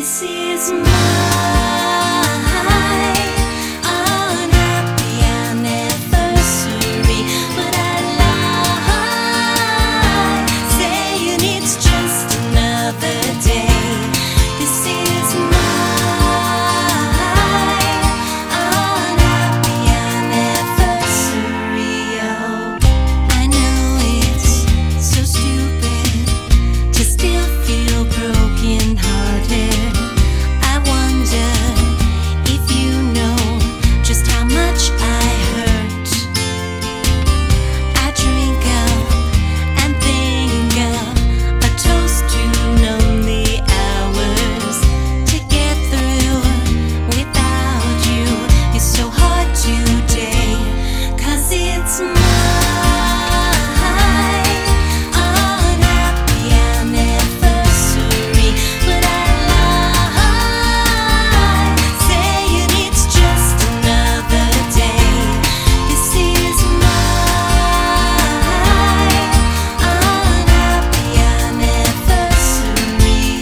This is my unhappy anniversary, but I lie, saying it's just another day. This is my unhappy anniversary. Oh, I know it's so stupid to still feel broken-hearted. I wonder if you know just how much I hurt. I drink up and think of a toast to numb the hours. To get through without you is so hard today, 'cause it's my unhappy anniversary, but I lie, saying it's just another day. This is my unhappy anniversary.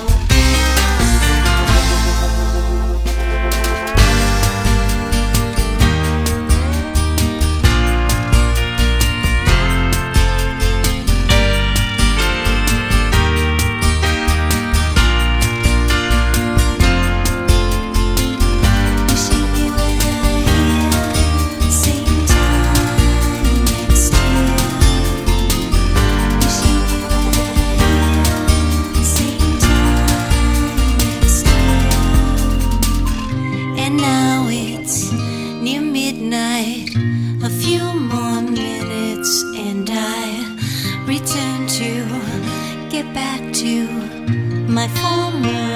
Wishing you were here, same time next year. Wishing you were here, same time next year. And now it's near midnight, a few more minutes, and I return to get back to my former